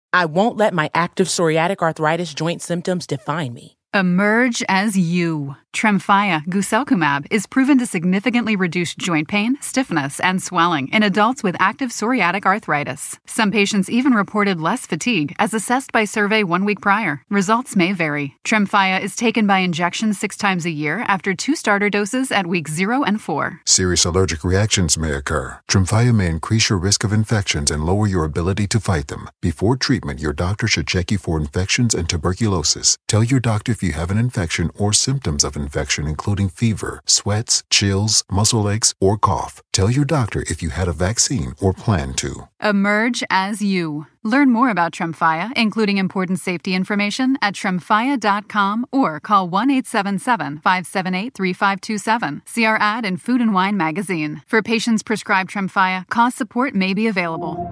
I won't let my active psoriatic arthritis joint symptoms define me. Emerge as you. Tremfya guselkumab is proven to significantly reduce joint pain, stiffness, and swelling in adults with active psoriatic arthritis. Some patients even reported less fatigue as assessed by survey 1 week prior. Results may vary. Tremfya is taken by injection 6 times a year after 2 starter doses at weeks 0 and 4. Serious allergic reactions may occur. Tremfya may increase your risk of infections and lower your ability to fight them. Before treatment, your doctor should check you for infections and tuberculosis. Tell your doctor if you have an infection or symptoms of infection, including fever, sweats, chills, muscle aches, or cough. Tell your doctor if you had a vaccine or plan to. Emerge as you. Learn more about Tremfya, including important safety information, at tremfya.com or call 1-877-578-3527. See our ad in Food and Wine magazine. For patients prescribed Tremfya, cost support may be available.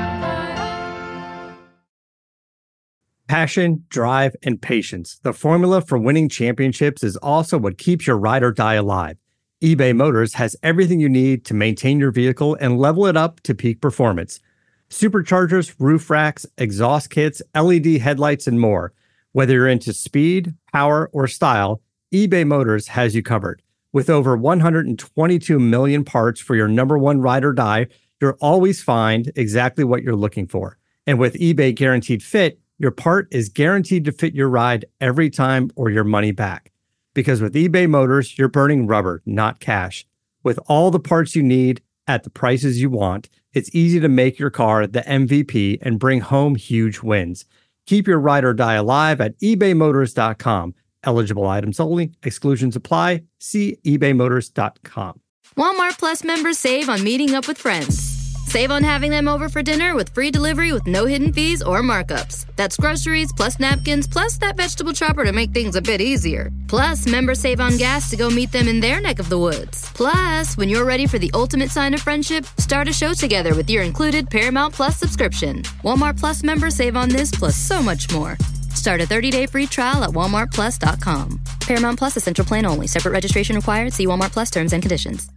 Passion, drive, and patience. The formula for winning championships is also what keeps your ride or die alive. eBay Motors has everything you need to maintain your vehicle and level it up to peak performance. Superchargers, roof racks, exhaust kits, LED headlights, and more. Whether you're into speed, power, or style, eBay Motors has you covered. With over 122 million parts for your number one ride or die, you'll always find exactly what you're looking for. And with eBay Guaranteed Fit, your part is guaranteed to fit your ride every time or your money back. Because with eBay Motors, you're burning rubber, not cash. With all the parts you need at the prices you want, it's easy to make your car the MVP and bring home huge wins. Keep your ride or die alive at ebaymotors.com. Eligible items only. Exclusions apply. See ebaymotors.com. Walmart Plus members save on meeting up with friends. Save on having them over for dinner with free delivery with no hidden fees or markups. That's groceries, plus napkins, plus that vegetable chopper to make things a bit easier. Plus, members save on gas to go meet them in their neck of the woods. Plus, when you're ready for the ultimate sign of friendship, start a show together with your included Paramount Plus subscription. Walmart Plus members save on this plus so much more. Start a 30-day free trial at walmartplus.com. Paramount Plus Essential Plan only. Separate registration required. See Walmart Plus terms and conditions.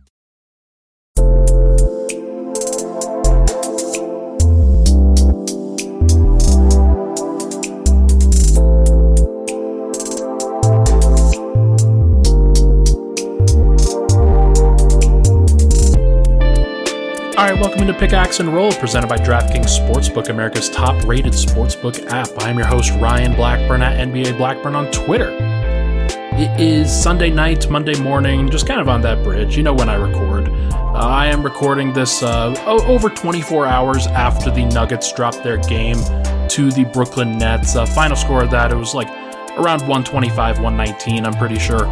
All right, welcome into Pickaxe and Roll, presented by DraftKings Sportsbook, America's top-rated sportsbook app. I'm your host, Ryan Blackburn, at NBA Blackburn on Twitter. It is Sunday night, Monday morning, just kind of on that bridge. You know when I record. I am recording this over 24 hours after the Nuggets dropped their game to the Brooklyn Nets. Final score of that, it was like around 125, 119, I'm pretty sure.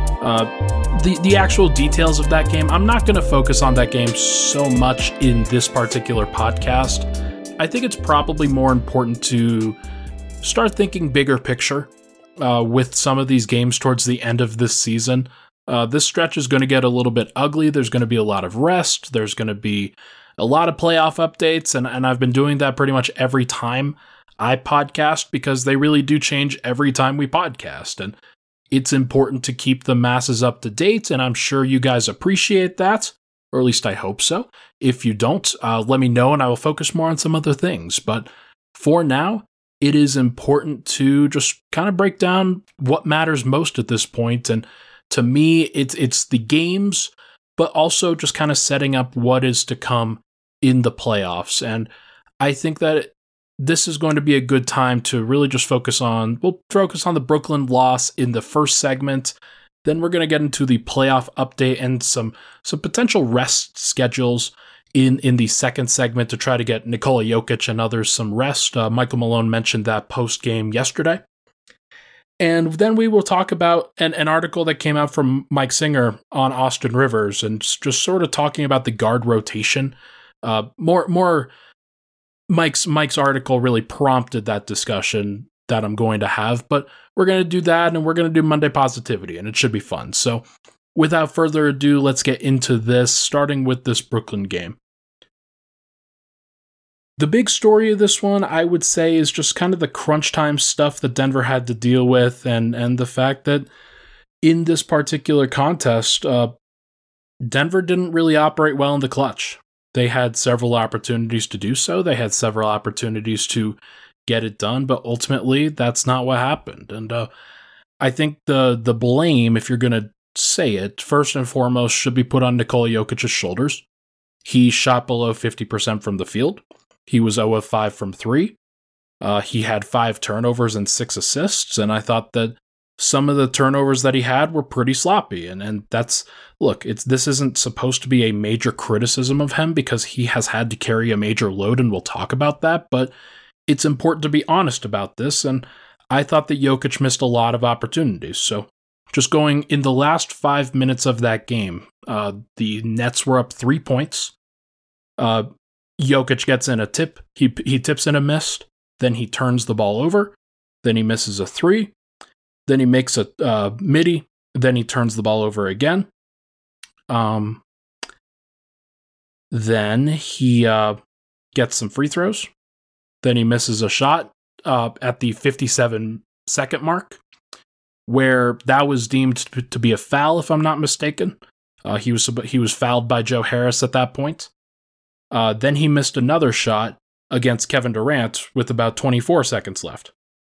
The actual details of that game, I'm not going to focus on that game so much in this particular podcast. I think it's probably more important to start thinking bigger picture with some of these games towards the end of this season. This stretch is going to get a little bit ugly. There's going to be a lot of rest. There's going to be a lot of playoff updates, and I've been doing that pretty much every time I podcast because they really do change every time we podcast, and it's important to keep the masses up to date, and I'm sure you guys appreciate that, or at least I hope so. If you don't, let me know, and I will focus more on some other things. But for now, it is important to just kind of break down what matters most at this point, and to me, it's the games, but also just kind of setting up what is to come in the playoffs. And I think that this is going to be a good time to really just focus on the Brooklyn loss in the first segment. Then we're going to get into the playoff update and some potential rest schedules in the second segment to try to get Nikola Jokic and others some rest. Michael Malone mentioned that post-game yesterday. And then we will talk about an article that came out from Mike Singer on Austin Rivers and just sort of talking about the guard rotation. More Mike's article really prompted that discussion that I'm going to have, but we're going to do that, and we're going to do Monday Positivity, and it should be fun. So without further ado, let's get into this, starting with this Brooklyn game. The big story of this one, I would say, is just kind of the crunch time stuff that Denver had to deal with, and the fact that in this particular contest, Denver didn't really operate well in the clutch. They had several opportunities to do so. They had several opportunities to get it done, but ultimately that's not what happened. And I think the blame, if you're going to say it, first and foremost should be put on Nikola Jokic's shoulders. He shot below 50% from the field. He was 0 of 5 from 3. He had 5 turnovers and 6 assists, and I thought that some of the turnovers that he had were pretty sloppy. And that's, look, this isn't supposed to be a major criticism of him because he has had to carry a major load, and we'll talk about that, but it's important to be honest about this, and I thought that Jokic missed a lot of opportunities. So just going in the last 5 minutes of that game, the Nets were up 3 points. Jokic gets in a tip. He tips in a miss. Then he turns the ball over. Then he misses a 3. Then he makes a midi. Then he turns the ball over again. Then he gets some free throws. Then he misses a shot at the 57-second mark, where that was deemed to be a foul, if I'm not mistaken. He was fouled by Joe Harris at that point. Then he missed another shot against Kevin Durant with about 24 seconds left.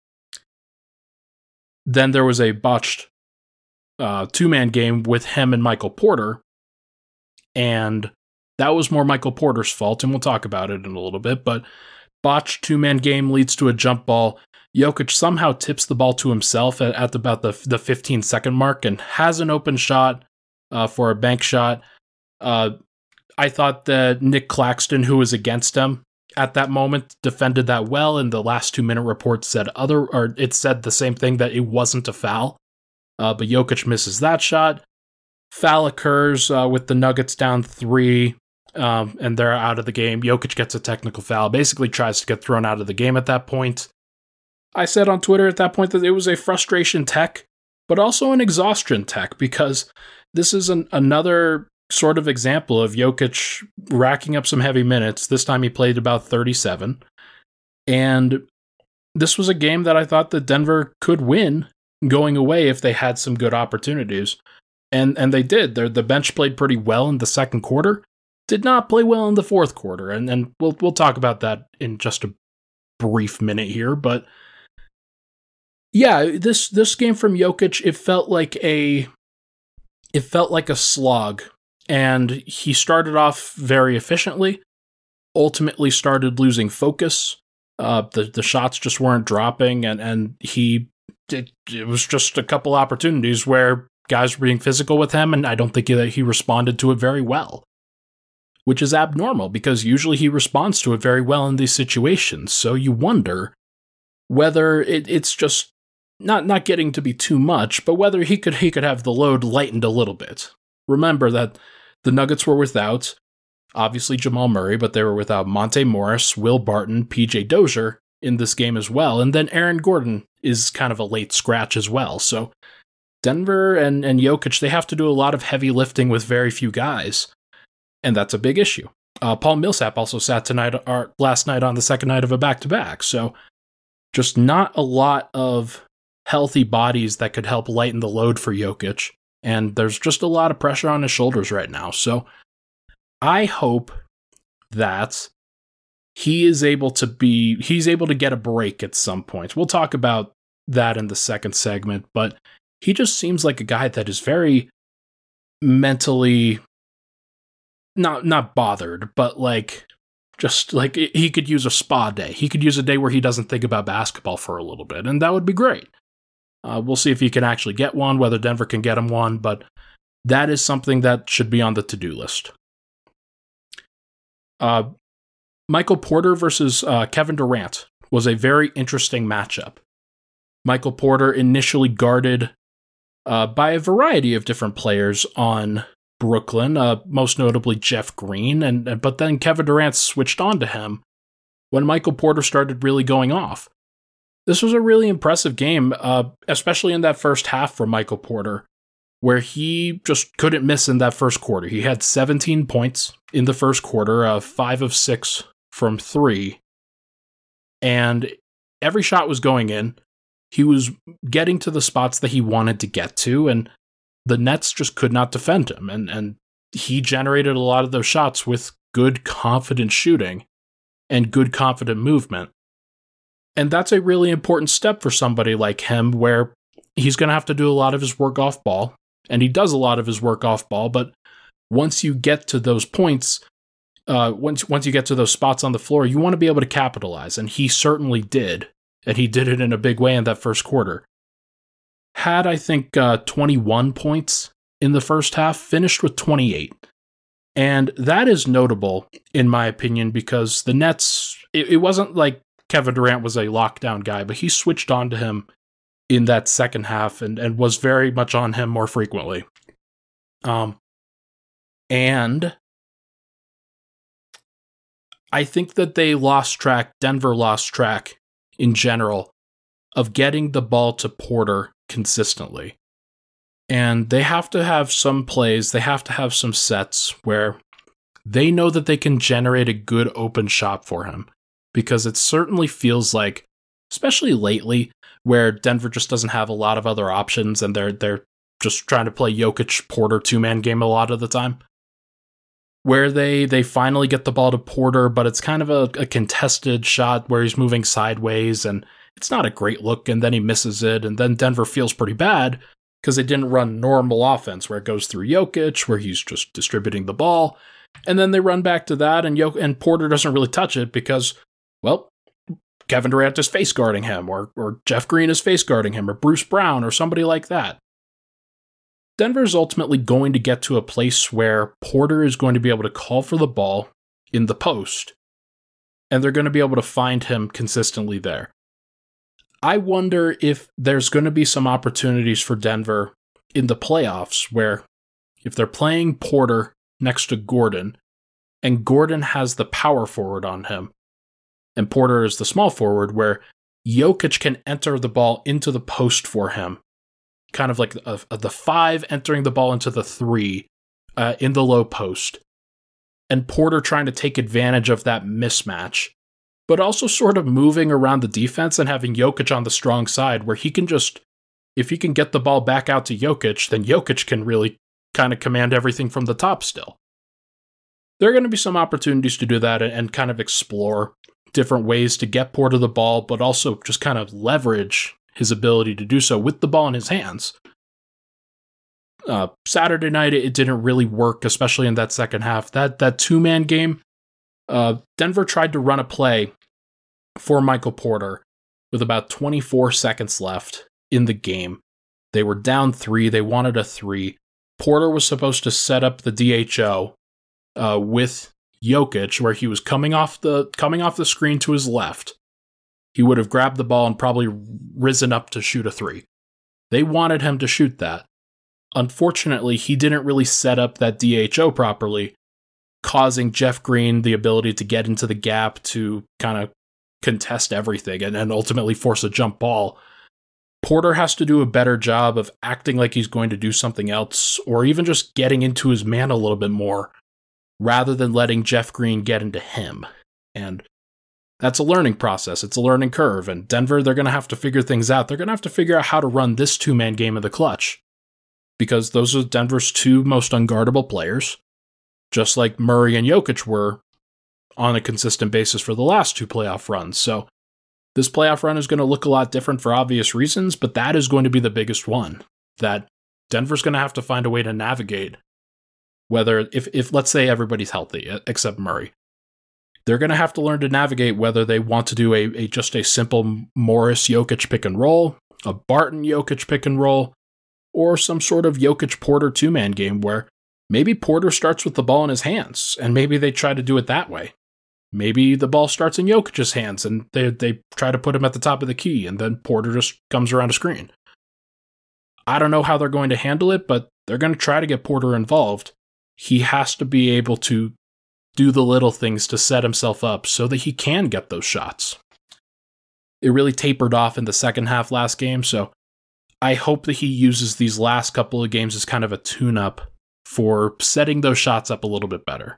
Then there was a botched 2-man game with him and Michael Porter, and that was more Michael Porter's fault, and we'll talk about it in a little bit, but botched 2-man game leads to a jump ball. Jokic somehow tips the ball to himself at about the 15-second mark and has an open shot for a bank shot. I thought that Nick Claxton, who was against him at that moment, defended that well, and the last 2-minute report said it said the same thing, that it wasn't a foul. But Jokic misses that shot. Foul occurs with the Nuggets down 3, and they're out of the game. Jokic gets a technical foul, basically tries to get thrown out of the game at that point. I said on Twitter at that point that it was a frustration tech, but also an exhaustion tech, because this is another sort of example of Jokic racking up some heavy minutes. This time he played about 37. And this was a game that I thought that Denver could win going away if they had some good opportunities. And they did. The bench played pretty well in the second quarter. Did not play well in the fourth quarter. And we'll talk about that in just a brief minute here. But yeah, this game from Jokic, it felt like a slog. And he started off very efficiently, ultimately started losing focus. The shots just weren't dropping, and it was just a couple opportunities where guys were being physical with him, and I don't think that he responded to it very well, which is abnormal because usually he responds to it very well in these situations. So you wonder whether it's just not getting to be too much, but whether he could have the load lightened a little bit. Remember that the Nuggets were without, obviously, Jamal Murray, but they were without Monte Morris, Will Barton, PJ Dozier in this game as well. And then Aaron Gordon is kind of a late scratch as well. So Denver and Jokic, they have to do a lot of heavy lifting with very few guys. And that's a big issue. Paul Millsap also sat last night on the second night of a back-to-back. So just not a lot of healthy bodies that could help lighten the load for Jokic. And there's just a lot of pressure on his shoulders right now. So I hope that he's able to get a break at some point. We'll talk about that in the second segment, but he just seems like a guy that is very mentally not bothered, but just like he could use a spa day. He could use a day where he doesn't think about basketball for a little bit, and that would be great. We'll see if he can actually get one, whether Denver can get him one, but that is something that should be on the to-do list. Michael Porter versus Kevin Durant was a very interesting matchup. Michael Porter initially guarded by a variety of different players on Brooklyn, most notably Jeff Green, but then Kevin Durant switched on to him when Michael Porter started really going off. This was a really impressive game, especially in that first half for Michael Porter, where he just couldn't miss in that first quarter. He had 17 points in the first quarter, 5 of 6 from 3, and every shot was going in. He was getting to the spots that he wanted to get to, and the Nets just could not defend him, and he generated a lot of those shots with good, confident shooting and good, confident movement. And that's a really important step for somebody like him, where he's going to have to do a lot of his work off ball, and he does a lot of his work off ball. But once you get to those points, once you get to those spots on the floor, you want to be able to capitalize. And he certainly did. And he did it in a big way in that first quarter. Had, I think, 21 points in the first half, finished with 28. And that is notable, in my opinion, because the Nets, it wasn't like Kevin Durant was a lockdown guy, but he switched on to him in that second half and was very much on him more frequently. And I think that Denver lost track in general of getting the ball to Porter consistently. And they have to have some plays, they have to have some sets where they know that they can generate a good open shot for him. Because it certainly feels like, especially lately, where Denver just doesn't have a lot of other options and they're just trying to play Jokic-Porter two-man game a lot of the time, where they finally get the ball to Porter, but it's kind of a contested shot where he's moving sideways and it's not a great look, and then he misses it, and then Denver feels pretty bad because they didn't run normal offense where it goes through Jokic, where he's just distributing the ball, and then they run back to that, and Porter doesn't really touch it because, well, Kevin Durant is face guarding him, or Jeff Green is face guarding him, or Bruce Brown, or somebody like that. Denver's ultimately going to get to a place where Porter is going to be able to call for the ball in the post, and they're going to be able to find him consistently there. I wonder if there's going to be some opportunities for Denver in the playoffs where if they're playing Porter next to Gordon, and Gordon has the power forward on him, and Porter is the small forward, where Jokic can enter the ball into the post for him, kind of like the 5 entering the ball into the 3 in the low post, and Porter trying to take advantage of that mismatch, but also sort of moving around the defense and having Jokic on the strong side, where he can just, if he can get the ball back out to Jokic, then Jokic can really kind of command everything from the top still. There are going to be some opportunities to do that and kind of explore different ways to get Porter the ball, but also just kind of leverage his ability to do so with the ball in his hands. Saturday night, it didn't really work, especially in that second half. That two-man game, Denver tried to run a play for Michael Porter with about 24 seconds left in the game. They were down 3. They wanted a 3. Porter was supposed to set up the DHO with Jokic, where he was coming off the screen to his left. He would have grabbed the ball and probably risen up to shoot a 3. They wanted him to shoot that. Unfortunately, he didn't really set up that DHO properly, causing Jeff Green the ability to get into the gap to kind of contest everything and ultimately force a jump ball. Porter has to do a better job of acting like he's going to do something else, or even just getting into his man a little bit more, rather than letting Jeff Green get into him. And that's a learning process. It's a learning curve. And Denver, they're going to have to figure things out. They're going to have to figure out how to run this two-man game of the clutch, because those are Denver's 2 most unguardable players, just like Murray and Jokic were on a consistent basis for the last 2 playoff runs. So this playoff run is going to look a lot different for obvious reasons, but that is going to be the biggest one that Denver's going to have to find a way to navigate. Whether, if let's say everybody's healthy, except Murray, they're going to have to learn to navigate whether they want to do just a simple Morris Jokic pick and roll, a Barton Jokic pick and roll, or some sort of Jokic Porter two-man game where maybe Porter starts with the ball in his hands, and maybe they try to do it that way. Maybe the ball starts in Jokic's hands, and they try to put him at the top of the key, and then Porter just comes around a screen. I don't know how they're going to handle it, but they're going to try to get Porter involved. He has to be able to do the little things to set himself up so that he can get those shots. It really tapered off in the second half last game, so I hope that he uses these last couple of games as kind of a tune-up for setting those shots up a little bit better.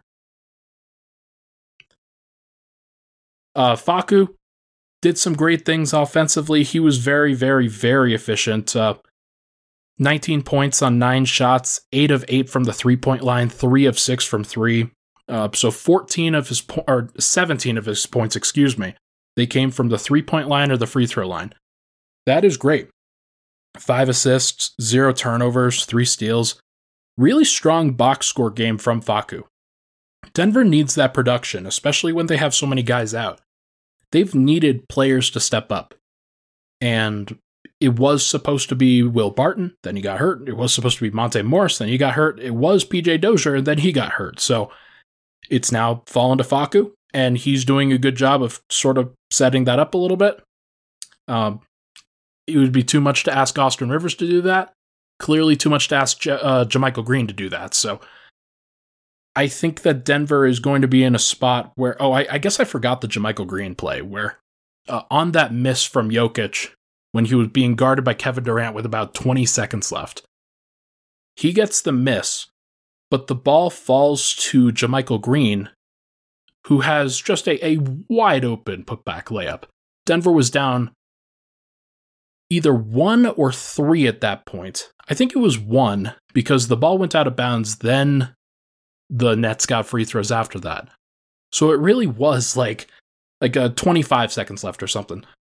Facu did some great things offensively. He was very, very, very efficient. 19 points on 9 shots, 8 of 8 from the 3-point line, 3 of 6 from 3. So 17 of his points, They came from the 3-point line or the free throw line. That is great. 5 assists, 0 turnovers, 3 steals. Really strong box score game from Facu. Denver needs that production, especially when they have so many guys out. They've needed players to step up. And it was supposed to be Will Barton, then he got hurt. It was supposed to be Monte Morris, then he got hurt. It was PJ Dozier, and then he got hurt. So it's now fallen to Facu, and he's doing a good job of sort of setting that up a little bit. It would be too much to ask Austin Rivers to do that. Clearly too much to ask JaMychal Green to do that. So I think that Denver is going to be in a spot where, I guess I forgot the JaMychal Green play, where on that miss from Jokic, when he was being guarded by Kevin Durant with about 20 seconds left, he gets the miss, but the ball falls to JaMychal Green, who has just a wide open putback layup. Denver was down either 1 or 3 at that point. I think it was 1 because the ball went out of bounds, then the Nets got free throws after that. So it really was like 25 seconds left or something.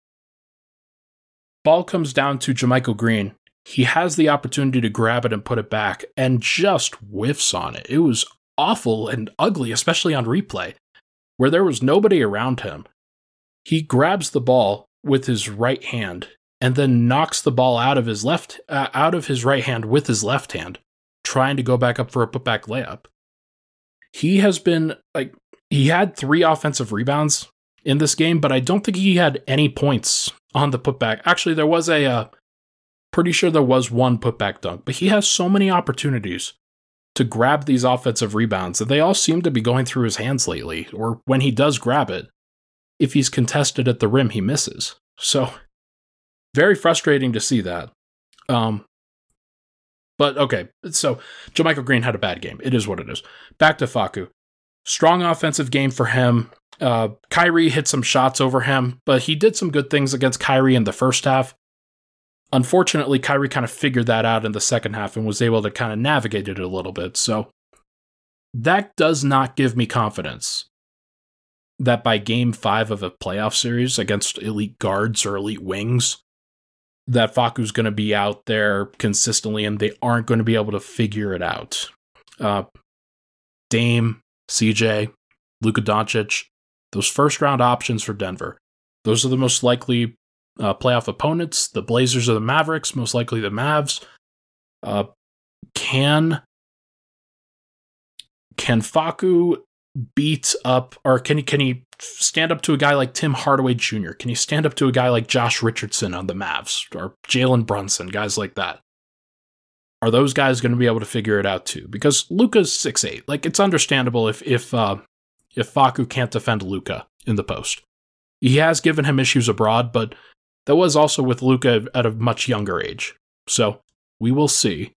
Ball comes down to JaMychal Green. He has the opportunity to grab it and put it back and just whiffs on it. It was awful and ugly, especially on replay, where there was nobody around him. He grabs the ball with his right hand and then knocks the ball out of his right hand with his left hand, trying to go back up for a putback layup. He has been he had 3 offensive rebounds in this game, but I don't think he had any points on the putback. Actually, there was pretty sure there was 1 putback dunk, but he has so many opportunities to grab these offensive rebounds that they all seem to be going through his hands lately, or when he does grab it, if he's contested at the rim, he misses. So, very frustrating to see that. But okay, so JaMychal Green had a bad game. It is what it is. Back to Facu. Strong offensive game for him. Kyrie hit some shots over him, but he did some good things against Kyrie in the first half. Unfortunately, Kyrie kind of figured that out in the second half and was able to kind of navigate it a little bit. So that does not give me confidence that by game 5 of a playoff series against elite guards or elite wings, that Facu's going to be out there consistently and they aren't going to be able to figure it out. Dame, CJ, Luka Doncic, those first round options for Denver, those are the most likely playoff opponents. The Blazers or the Mavericks, most likely the Mavs. Can Facu beat up, or can he stand up to a guy like Tim Hardaway Jr.? Can he stand up to a guy like Josh Richardson on the Mavs, or Jalen Brunson, guys like that? Are those guys going to be able to figure it out too? Because Luka's 6'8". Like, it's understandable if Facu can't defend Luka in the post. He has given him issues abroad, but that was also with Luka at a much younger age. So we will see.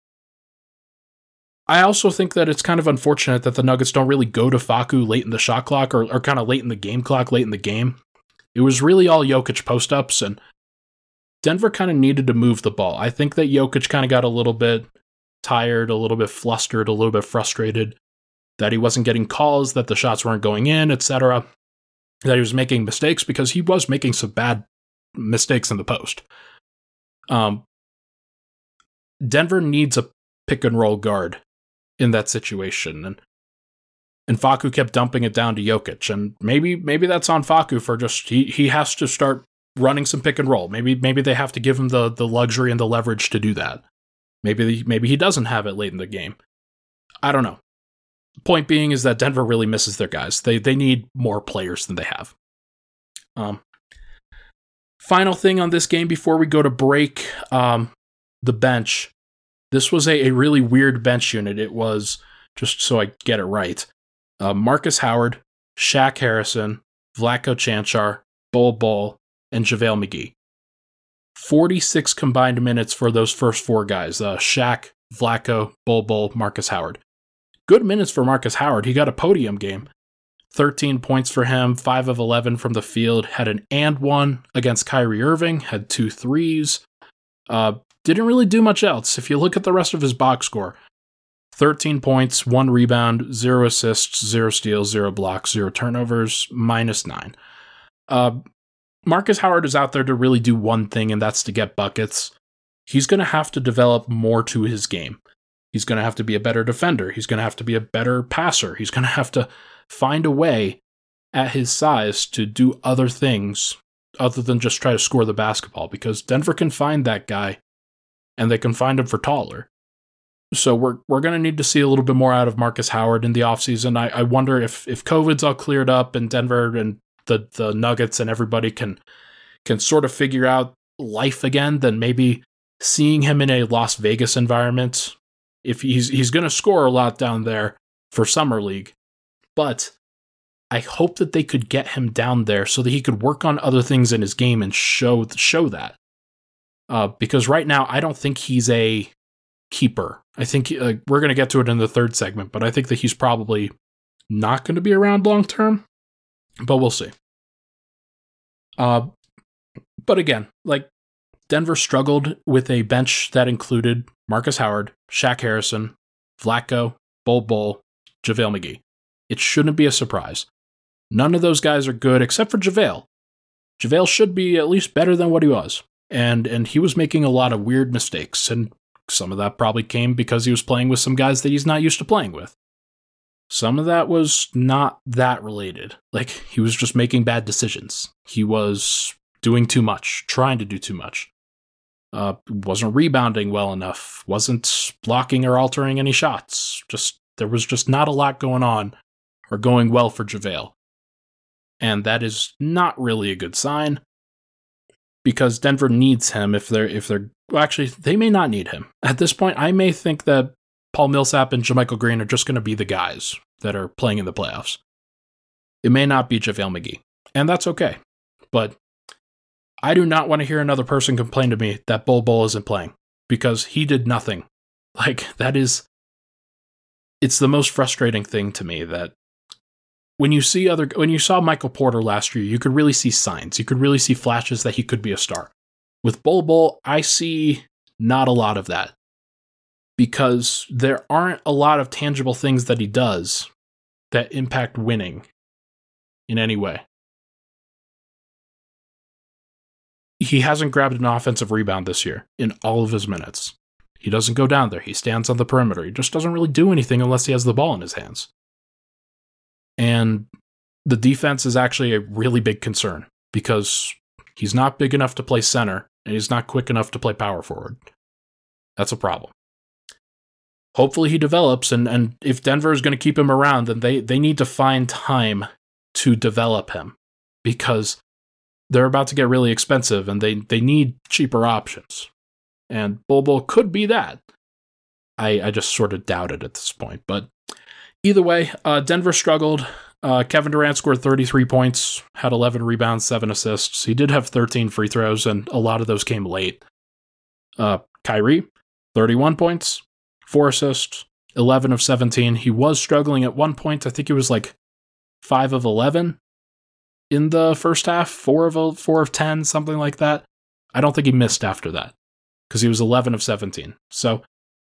I also think that it's kind of unfortunate that the Nuggets don't really go to Facu late in the shot clock or kind of late in the game clock, late in the game. It was really all Jokic post-ups, and Denver kind of needed to move the ball. I think that Jokic kind of got a little bit tired, a little bit flustered, a little bit frustrated that he wasn't getting calls, that the shots weren't going in, etc. That he was making mistakes, because he was making some bad mistakes in the post. Denver needs a pick-and-roll guard in that situation, and Facu kept dumping it down to Jokic, and maybe that's on Facu for just he has to start running some pick and roll. Maybe they have to give him the luxury and the leverage to do that. Maybe he doesn't have it late in the game. I don't know. Point being is that Denver really misses their guys. They need more players than they have. Final thing on this game before we go to break, the bench. This was a really weird bench unit. It was, just so I get it right, Marcus Howard, Shaq Harrison, Vlatko Cancar, Bol, and JaVale McGee. 46 combined minutes for those first 4 guys, Shaq, Vlatko, Bol, Marcus Howard. Good minutes for Marcus Howard. He got a podium game. 13 points for him, 5 of 11 from the field, had an and one against Kyrie Irving, had 2 threes. Didn't really do much else. If you look at the rest of his box score, 13 points, 1 rebound, 0 assists, 0 steals, 0 blocks, 0 turnovers, -9. Marcus Howard is out there to really do one thing, and that's to get buckets. He's going to have to develop more to his game. He's going to have to be a better defender. He's going to have to be a better passer. He's going to have to find a way at his size to do other things other than just try to score the basketball, because Denver can find that guy and they can find him for taller. So we're going to need to see a little bit more out of Marcus Howard in the offseason. I wonder if COVID's all cleared up and Denver and the Nuggets and everybody can sort of figure out life again, then maybe seeing him in a Las Vegas environment, if he's going to score a lot down there for Summer League, but I hope that they could get him down there so that he could work on other things in his game and show that. Because right now, I don't think he's a keeper. I think we're going to get to it in the third segment, but I think that he's probably not going to be around long term, but we'll see. But again, like, Denver struggled with a bench that included Marcus Howard, Shaq Harrison, Vlatko, Bol, JaVale McGee. It shouldn't be a surprise. None of those guys are good except for JaVale. JaVale should be at least better than what he was. And he was making a lot of weird mistakes, and some of that probably came because he was playing with some guys that he's not used to playing with. Some of that was not that related. Like, he was just making bad decisions. He was doing too much, trying to do too much. Wasn't rebounding well enough, wasn't blocking or altering any shots. There was just not a lot going on or going well for JaVale. And that is not really a good sign, because Denver needs him if they're well, actually, they may not need him. At this point, I may think that Paul Millsap and JaMychal Green are just going to be the guys that are playing in the playoffs. It may not be JaVale McGee, and that's okay. But I do not want to hear another person complain to me that Bol isn't playing, because he did nothing. Like, it's the most frustrating thing to me that when you saw Michael Porter last year, you could really see signs. You could really see flashes that he could be a star. With Bol, I see not a lot of that, because there aren't a lot of tangible things that he does that impact winning in any way. He hasn't grabbed an offensive rebound this year in all of his minutes. He doesn't go down there. He stands on the perimeter. He just doesn't really do anything unless he has the ball in his hands. And the defense is actually a really big concern, because he's not big enough to play center and he's not quick enough to play power forward. That's a problem. Hopefully he develops, and if Denver is going to keep him around, then they need to find time to develop him, because they're about to get really expensive and they need cheaper options. And Bol could be that. I just sort of doubt it at this point. But either way, Denver struggled. Kevin Durant scored 33 points, had 11 rebounds, 7 assists. He did have 13 free throws, and a lot of those came late. Kyrie, 31 points, 4 assists, 11 of 17. He was struggling at one point. I think it was like 5 of 11 in the first half, 4 of 10, something like that. I don't think he missed after that, because he was 11 of 17. So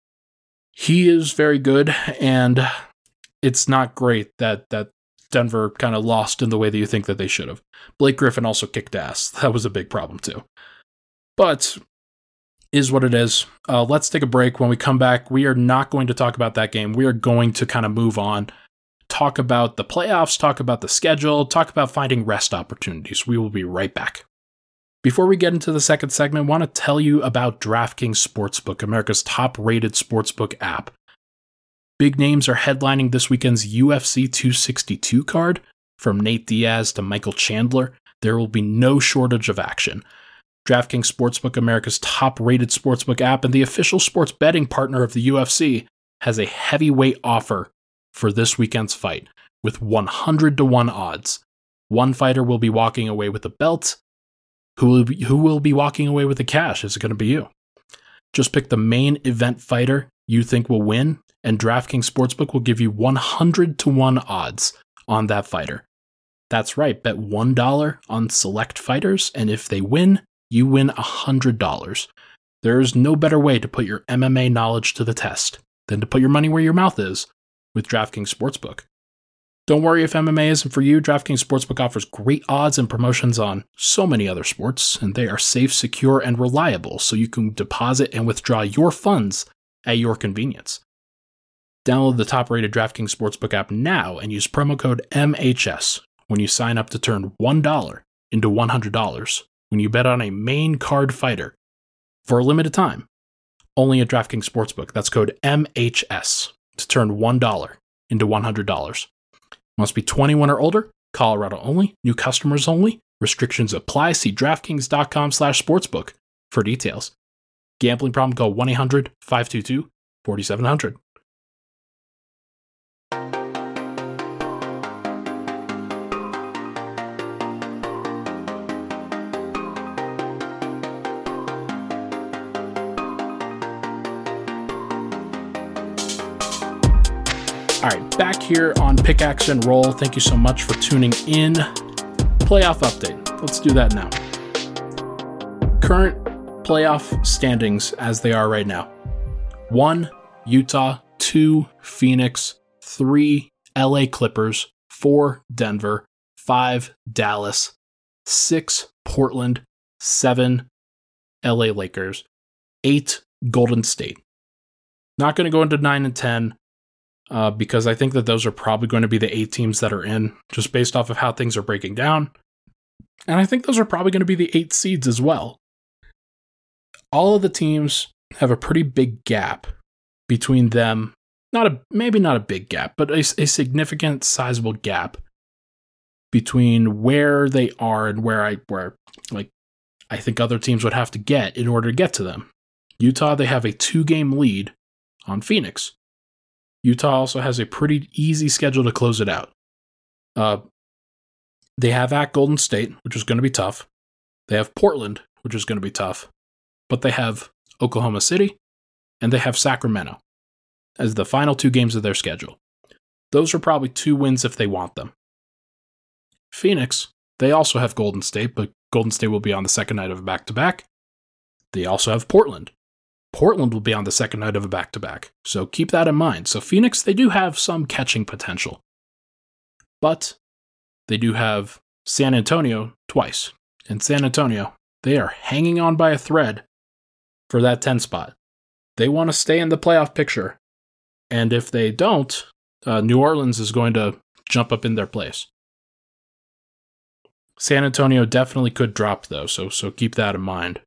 he is very good, and it's not great that Denver kind of lost in the way that you think that they should have. Blake Griffin also kicked ass. That was a big problem too. But is what it is. Let's take a break. When we come back, we are not going to talk about that game. We are going to kind of move on, talk about the playoffs, talk about the schedule, talk about finding rest opportunities. We will be right back. Before we get into the second segment, I want to tell you about DraftKings Sportsbook, America's top-rated sportsbook app. Big names are headlining this weekend's UFC 262 card. From Nate Diaz to Michael Chandler, there will be no shortage of action. DraftKings Sportsbook, America's top-rated sportsbook app and the official sports betting partner of the UFC, has a heavyweight offer for this weekend's fight with 100-to-1 odds. One fighter will be walking away with the belt. Who will be walking away with the cash? Is it going to be you? Just pick the main event fighter you think will win, and DraftKings Sportsbook will give you 100-to-1 odds on that fighter. That's right, bet $1 on select fighters, and if they win, you win $100. There is no better way to put your MMA knowledge to the test than to put your money where your mouth is with DraftKings Sportsbook. Don't worry if MMA isn't for you. DraftKings Sportsbook offers great odds and promotions on so many other sports, and they are safe, secure, and reliable, so you can deposit and withdraw your funds at your convenience. Download the top-rated DraftKings Sportsbook app now and use promo code MHS when you sign up to turn $1 into $100 when you bet on a main card fighter for a limited time. Only at DraftKings Sportsbook. That's code MHS to turn $1 into $100. Must be 21 or older, Colorado only, new customers only, restrictions apply. See DraftKings.com/sportsbook for details. Gambling problem, call 1-800-522-4700. All right, back here on Pickaxe and Roll. Thank you so much for tuning in. Playoff update. Let's do that now. Current playoff standings as they are right now. 1, Utah. 2, Phoenix. 3, LA Clippers. 4, Denver. 5, Dallas. 6, Portland. 7, LA Lakers. 8, Golden State. Not going to go into 9 and 10. Because I think that those are probably going to be the 8 teams that are in, just based off of how things are breaking down. And I think those are probably going to be the 8 seeds as well. All of the teams have a pretty big gap between them. Maybe not a big gap, but a significant, sizable gap between where they are and where I think other teams would have to get in order to get to them. Utah, they have a 2-game lead on Phoenix. Utah also has a pretty easy schedule to close it out. They have at Golden State, which is going to be tough. They have Portland, which is going to be tough. But they have Oklahoma City, and they have Sacramento as the final 2 games of their schedule. Those are probably 2 wins if they want them. Phoenix, they also have Golden State, but Golden State will be on the second night of a back-to-back. They also have Portland. Portland will be on the second night of a back-to-back, so keep that in mind. So Phoenix, they do have some catching potential. But they do have San Antonio twice. And San Antonio, they are hanging on by a thread for that 10 spot. They want to stay in the playoff picture. And if they don't, New Orleans is going to jump up in their place. San Antonio definitely could drop, though, so keep that in mind.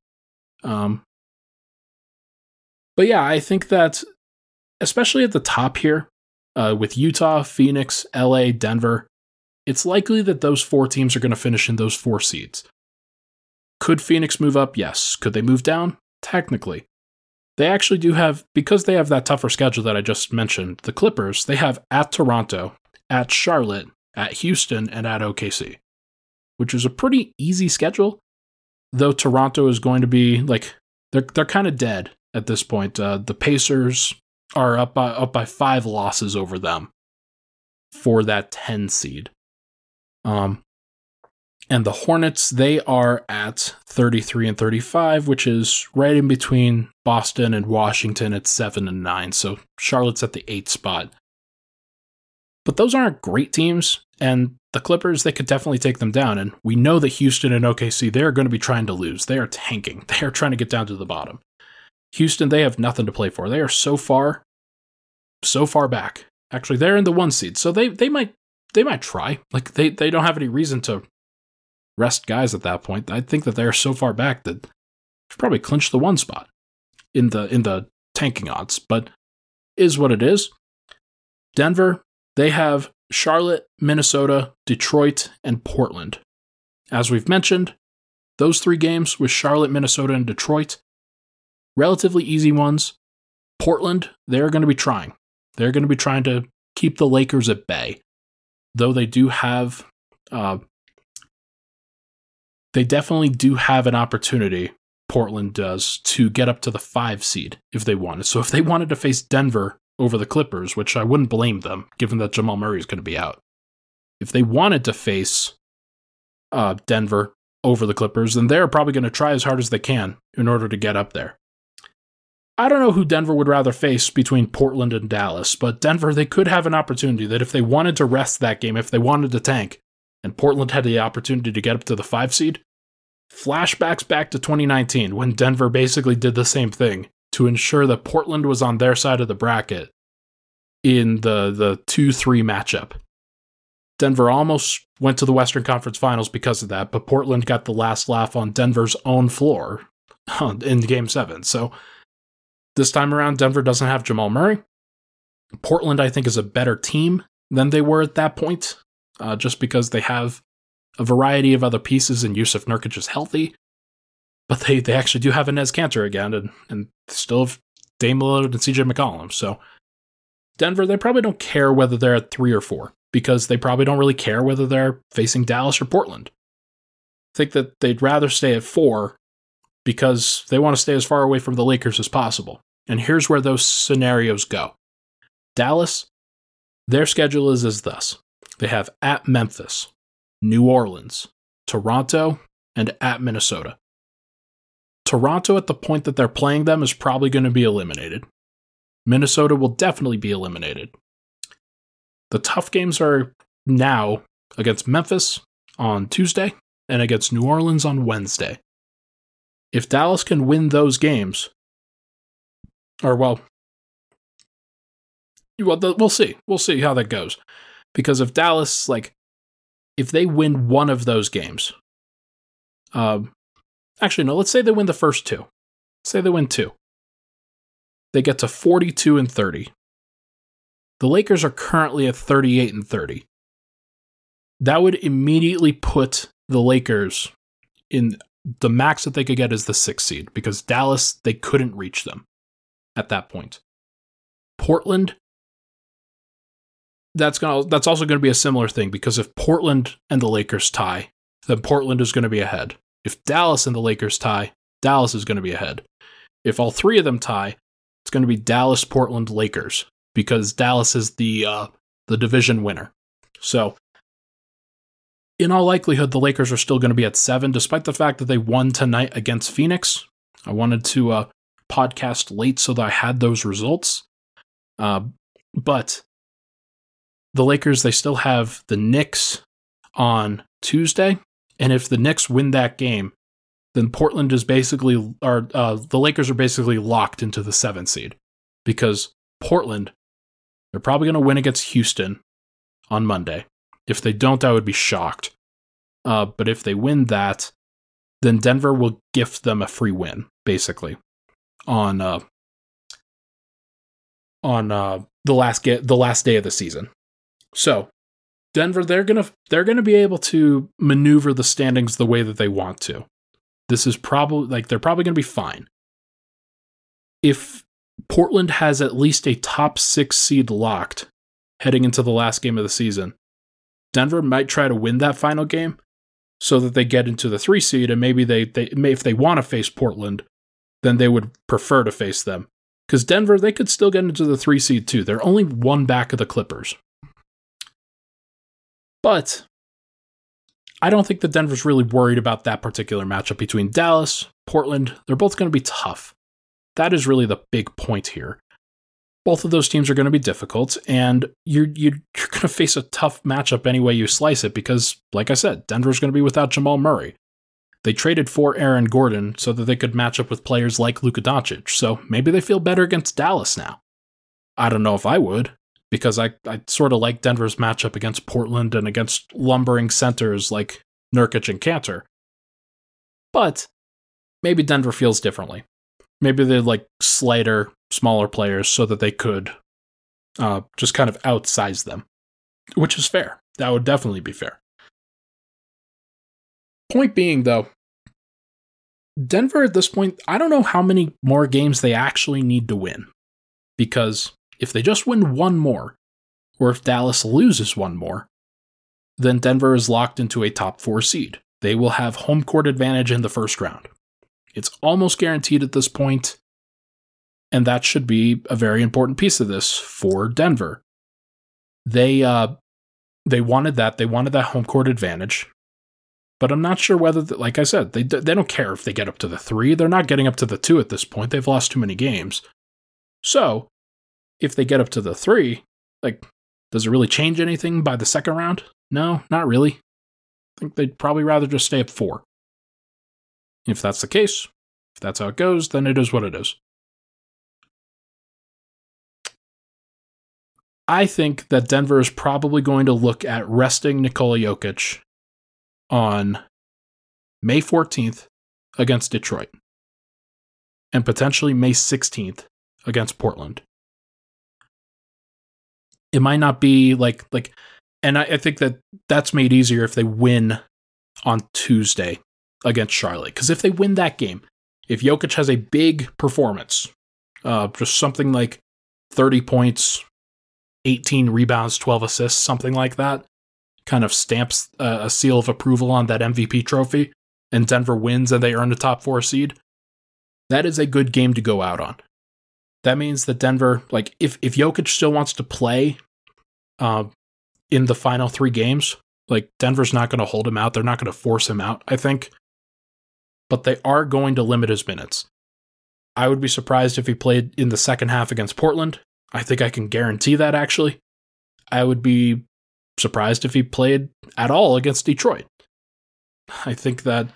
But yeah, I think that, especially at the top here, with Utah, Phoenix, LA, Denver, it's likely that those 4 teams are going to finish in those 4 seeds. Could Phoenix move up? Yes. Could they move down? Technically. They actually do have, because they have that tougher schedule that I just mentioned, the Clippers, they have at Toronto, at Charlotte, at Houston, and at OKC, which is a pretty easy schedule, though Toronto is going to be, they're kind of dead at this point. The Pacers are up by 5 losses over them for that 10 seed. And the Hornets, they are at 33 and 35, which is right in between Boston and Washington at 7 and 9. So Charlotte's at the 8th spot. But those aren't great teams, and the Clippers, they could definitely take them down. And we know that Houston and OKC, they're going to be trying to lose. They are tanking. They are trying to get down to the bottom. Houston, they have nothing to play for. They are so far back. Actually, they're in the 1 seed, so they might try. They don't have any reason to rest guys at that point. I think that they are so far back that they've probably clinched the 1 spot in the tanking odds, but is what it is. Denver, they have Charlotte, Minnesota, Detroit, and Portland. As we've mentioned, those 3 games with Charlotte, Minnesota, and Detroit, relatively easy ones. Portland, they're going to be trying. They're going to be trying to keep the Lakers at bay. Though they do have, they definitely do have an opportunity, Portland does, to get up to the 5 seed if they wanted. So if they wanted to face Denver over the Clippers, which I wouldn't blame them, given that Jamal Murray is going to be out. If they wanted to face Denver over the Clippers, then they're probably going to try as hard as they can in order to get up there. I don't know who Denver would rather face between Portland and Dallas, but Denver, they could have an opportunity that if they wanted to rest that game, if they wanted to tank, and Portland had the opportunity to get up to the 5 seed, flashbacks back to 2019 when Denver basically did the same thing to ensure that Portland was on their side of the bracket in the 2-3 matchup. Denver almost went to the Western Conference Finals because of that, but Portland got the last laugh on Denver's own floor in Game 7. So this time around, Denver doesn't have Jamal Murray. Portland, I think, is a better team than they were at that point, just because they have a variety of other pieces and Yusuf Nurkic is healthy. But they actually do have Enes Kanter again and still have Dame Lillard and CJ McCollum. So Denver, they probably don't care whether they're at 3 or 4 because they probably don't really care whether they're facing Dallas or Portland. I think that they'd rather stay at 4 because they want to stay as far away from the Lakers as possible. And here's where those scenarios go. Dallas, their schedule is as thus. They have at Memphis, New Orleans, Toronto, and at Minnesota. Toronto, at the point that they're playing them, is probably going to be eliminated. Minnesota will definitely be eliminated. The tough games are now against Memphis on Tuesday and against New Orleans on Wednesday. If Dallas can win those games, we'll see. We'll see how that goes. Because if Dallas, if they win one of those games, let's say they win the first 2. Say they win 2. They get to 42-30. The Lakers are currently at 38-30. That would immediately put the Lakers in the max that they could get is the 6th seed because Dallas, they couldn't reach them at that point. Portland, that's also going to be a similar thing because if Portland and the Lakers tie, then Portland is going to be ahead. If Dallas and the Lakers tie, Dallas is going to be ahead. If all 3 of them tie, it's going to be Dallas, Portland, Lakers because Dallas is the division winner. So, in all likelihood, the Lakers are still going to be at 7, despite the fact that they won tonight against Phoenix. I wanted to podcast late so that I had those results. But the Lakers, they still have the Knicks on Tuesday. And if the Knicks win that game, then Portland is basically, the Lakers are basically locked into the 7th seed. Because Portland, they're probably going to win against Houston on Monday. If they don't, I would be shocked. But if they win that, then Denver will gift them a free win, basically, on the last day of the season. So Denver, they're gonna be able to maneuver the standings the way that they want to. This is probably they're probably gonna be fine. If Portland has at least a top 6 seed locked heading into the last game of the season, Denver might try to win that final game so that they get into the 3 seed, and maybe they if they want to face Portland, then they would prefer to face them. Because Denver, they could still get into the 3 seed too. They're only 1 back of the Clippers. But I don't think that Denver's really worried about that particular matchup between Dallas, Portland. They're both going to be tough. That is really the big point here. Both of those teams are going to be difficult, and you're going to face a tough matchup any way you slice it because, like I said, Denver's going to be without Jamal Murray. They traded for Aaron Gordon so that they could match up with players like Luka Doncic, so maybe they feel better against Dallas now. I don't know if I would, because I sort of like Denver's matchup against Portland and against lumbering centers like Nurkic and Kanter. But maybe Denver feels differently. Maybe they like slighter, smaller players so that they could just kind of outsize them, which is fair. That would definitely be fair. Point being, though, Denver at this point, I don't know how many more games they actually need to win. Because if they just win 1 more, or if Dallas loses 1 more, then Denver is locked into a top 4 seed. They will have home court advantage in the first round. It's almost guaranteed at this point, and that should be a very important piece of this for Denver. They wanted that. They wanted that home court advantage. But I'm not sure whether, like I said, they don't care if they get up to the 3. They're not getting up to the 2 at this point. They've lost too many games. So, if they get up to the 3, like, does it really change anything by the second round? No, not really. I think they'd probably rather just stay at 4. If that's the case, if that's how it goes, then it is what it is. I think that Denver is probably going to look at resting Nikola Jokic on May 14th against Detroit and potentially May 16th against Portland. It might not be and I think that that's made easier if they win on Tuesday against Charlotte. Because if they win that game, if Jokic has a big performance, just something like 30 points, 18 rebounds, 12 assists, something like that, kind of stamps a seal of approval on that MVP trophy, and Denver wins and they earn the top 4 seed, that is a good game to go out on. That means that Denver, if Jokic still wants to play in the final 3 games, Denver's not going to hold him out. They're not going to force him out, I think. But they are going to limit his minutes. I would be surprised if he played in the second half against Portland. I think I can guarantee that, actually. I would be surprised if he played at all against Detroit. I think that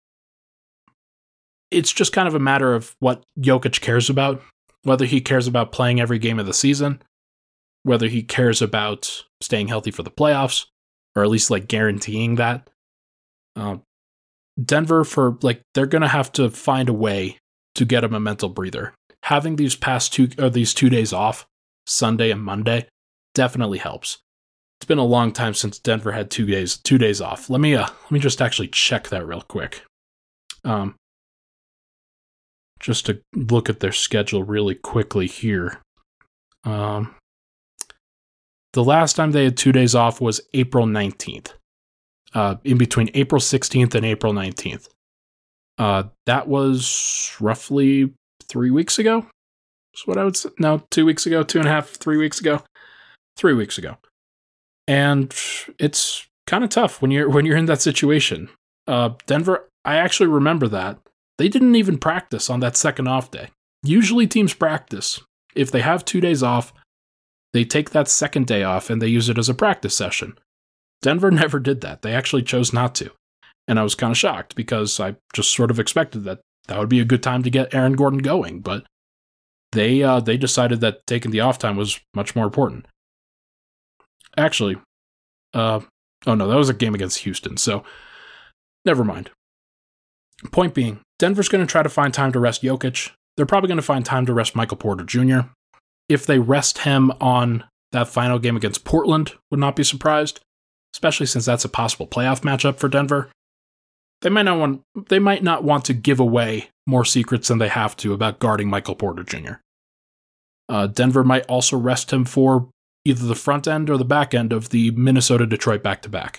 it's just kind of a matter of what Jokic cares about, whether he cares about playing every game of the season, whether he cares about staying healthy for the playoffs, or at least guaranteeing that. Denver, they're going to have to find a way to get him a mental breather. Having these 2 days off, Sunday and Monday, definitely helps. It's been a long time since Denver had 2 days off. Let me just actually check that real quick. Just to look at their schedule really quickly here. The last time they had 2 days off was April 19th. In between April 16th and April 19th. That was roughly 3 weeks ago. That's what I would say. No, 2 weeks ago, 2.5, 3 weeks ago. 3 weeks ago. And it's kind of tough when you're in that situation. Denver, I actually remember that. They didn't even practice on that second off day. Usually teams practice. If they have 2 days off, they take that second day off and they use it as a practice session. Denver never did that. They actually chose not to. And I was kind of shocked because I just sort of expected that would be a good time to get Aaron Gordon going. But they decided that taking the off time was much more important. Actually, oh no, that was a game against Houston, so never mind. Point being, Denver's going to try to find time to rest Jokic. They're probably going to find time to rest Michael Porter Jr. If they rest him on that final game against Portland, would not be surprised, especially since that's a possible playoff matchup for Denver. They might not want to give away more secrets than they have to about guarding Michael Porter Jr. Denver might also rest him for either the front end or the back end of the Minnesota-Detroit back-to-back.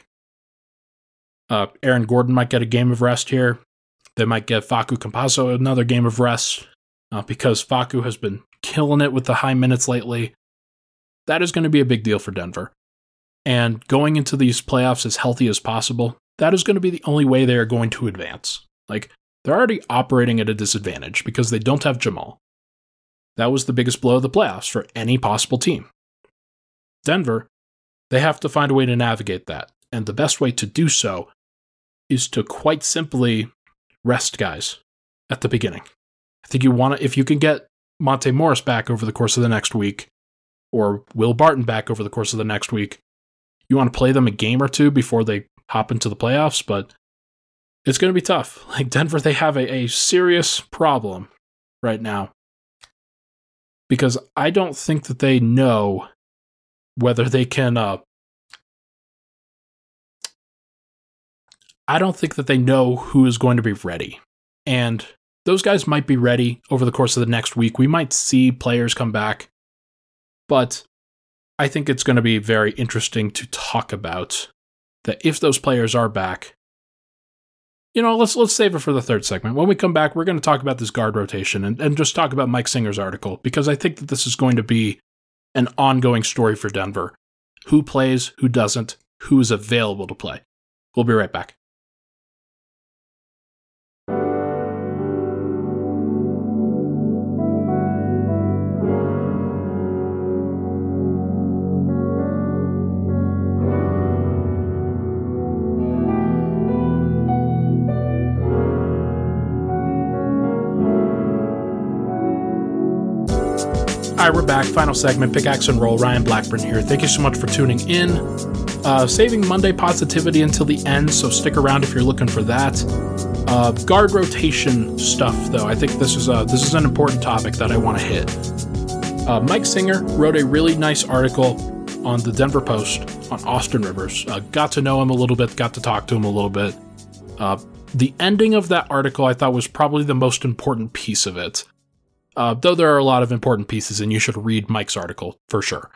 Aaron Gordon might get a game of rest here. They might get Facu Campazzo another game of rest because Facu has been killing it with the high minutes lately. That is going to be a big deal for Denver. And going into these playoffs as healthy as possible, that is going to be the only way they are going to advance. They're already operating at a disadvantage because they don't have Jamal. That was the biggest blow of the playoffs for any possible team. Denver, they have to find a way to navigate that. And the best way to do so is to quite simply rest guys at the beginning. I think if you can get Monte Morris back over the course of the next week, or Will Barton back over the course of the next week, you want to play them a game or two before they hop into the playoffs, but it's going to be tough. Denver, they have a serious problem right now because I don't think that they know whether they can, I don't think that they know who is going to be ready. And those guys might be ready over the course of the next week. We might see players come back. But I think it's going to be very interesting to talk about that if those players are back. Let's save it for the third segment. When we come back, we're going to talk about this guard rotation and just talk about Mike Singer's article, because I think that this is going to be an ongoing story for Denver. Who plays, who doesn't, who is available to play. We'll be right back. All right, we're back. Final segment, Pickaxe and Roll. Ryan Blackburn here. Thank you so much for tuning in. Saving Monday positivity until the end, so stick around if you're looking for that. Guard rotation stuff, though. I think this is an important topic that I want to hit. Mike Singer wrote a really nice article on the Denver Post on Austin Rivers. Got to know him a little bit, got to talk to him a little bit. The ending of that article I thought was probably the most important piece of it. Though there are a lot of important pieces, and you should read Mike's article for sure.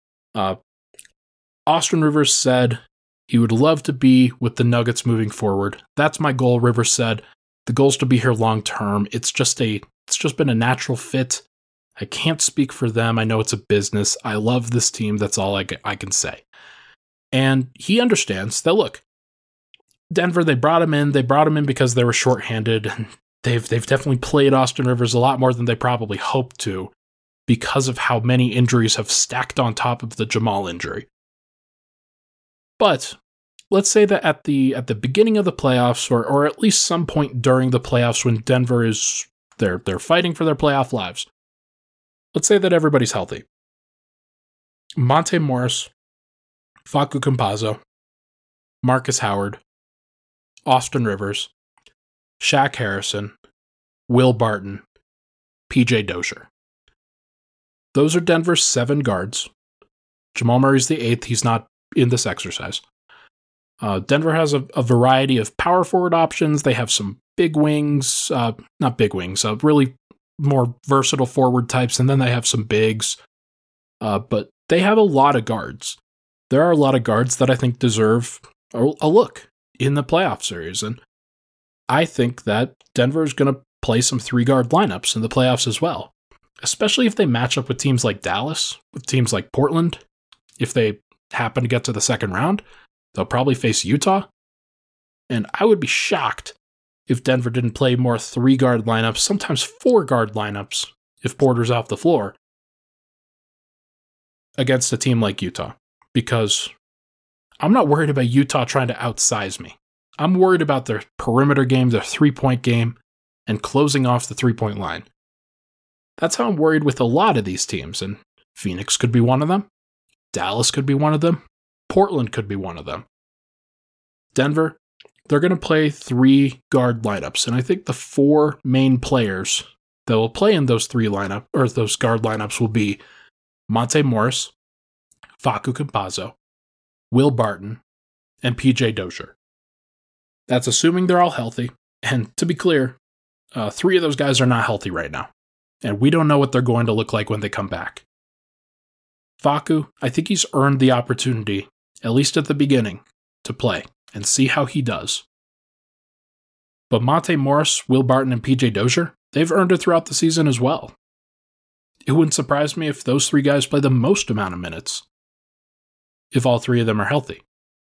Austin Rivers said he would love to be with the Nuggets moving forward. That's my goal, Rivers said. The goal is to be here long term. It's just been a natural fit. I can't speak for them. I know it's a business. I love this team. That's all I can say. And he understands that, look, Denver, they brought him in because they were shorthanded. They've definitely played Austin Rivers a lot more than they probably hoped to because of how many injuries have stacked on top of the Jamal injury. But let's say that at the beginning of the playoffs, or at least some point during the playoffs when Denver is they're fighting for their playoff lives. Let's say that everybody's healthy. Monte Morris, Facu Campazzo, Marcus Howard, Austin Rivers, Shaq Harrison, Will Barton, PJ Dozier. Those are Denver's 7 guards. Jamal Murray's the 8th. He's not in this exercise. Denver has a variety of power forward options. They have some big wings, not big wings, really more versatile forward types, and then they have some bigs. But they have a lot of guards. There are a lot of guards that I think deserve a look in the playoff series, and I think that Denver is going to play some 3-guard lineups in the playoffs as well, especially if they match up with teams like Dallas, with teams like Portland. If they happen to get to the second round, they'll probably face Utah. And I would be shocked if Denver didn't play more 3-guard lineups, sometimes 4-guard lineups, if Porter's off the floor, against a team like Utah. Because I'm not worried about Utah trying to outsize me. I'm worried about their perimeter game, their 3-point game, and closing off the 3-point line. That's how I'm worried with a lot of these teams, and Phoenix could be one of them. Dallas could be one of them. Portland could be one of them. Denver, they're going to play 3-guard lineups, and I think the 4 main players that will play in those guard lineups will be Monte Morris, Facu Campazzo, Will Barton, and PJ Dozier. That's assuming they're all healthy. And to be clear, 3 of those guys are not healthy right now. And we don't know what they're going to look like when they come back. Facu, I think he's earned the opportunity, at least at the beginning, to play and see how he does. But Monte Morris, Will Barton, and PJ Dozier, they've earned it throughout the season as well. It wouldn't surprise me if those 3 guys play the most amount of minutes, if all 3 of them are healthy.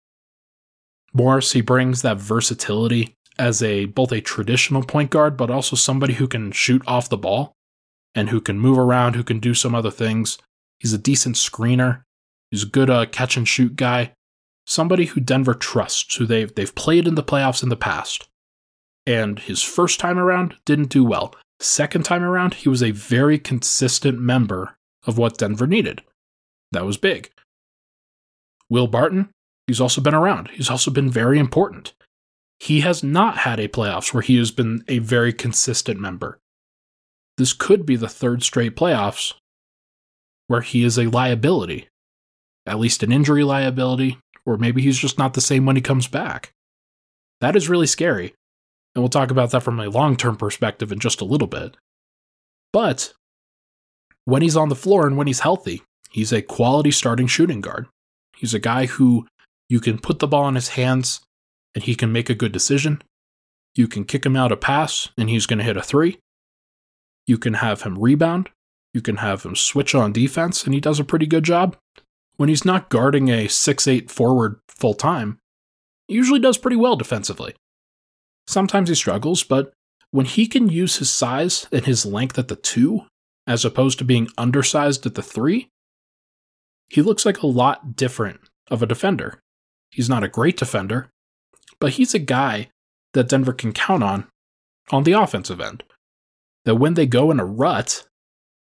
Morris, he brings that versatility as both a traditional point guard, but also somebody who can shoot off the ball and who can move around, who can do some other things. He's a decent screener. He's a good catch and shoot guy. Somebody who Denver trusts, who they've played in the playoffs in the past. And his first time around didn't do well. Second time around, he was a very consistent member of what Denver needed. That was big. Will Barton, he's also been around. He's also been very important. He has not had a playoffs where he has been a very consistent member. This could be the 3rd straight playoffs where he is a liability, at least an injury liability, or maybe he's just not the same when he comes back. That is really scary, and we'll talk about that from a long-term perspective in just a little bit. But when he's on the floor and when he's healthy, he's a quality starting shooting guard. He's a guy who you can put the ball in his hands and he can make a good decision. You can kick him out a pass and he's going to hit a 3. You can have him rebound. You can have him switch on defense, and he does a pretty good job. When he's not guarding a 6'8" forward full time, he usually does pretty well defensively. Sometimes he struggles, but when he can use his size and his length at the 2, as opposed to being undersized at the 3, he looks like a lot different of a defender. He's not a great defender, but he's a guy that Denver can count on the offensive end. That when they go in a rut,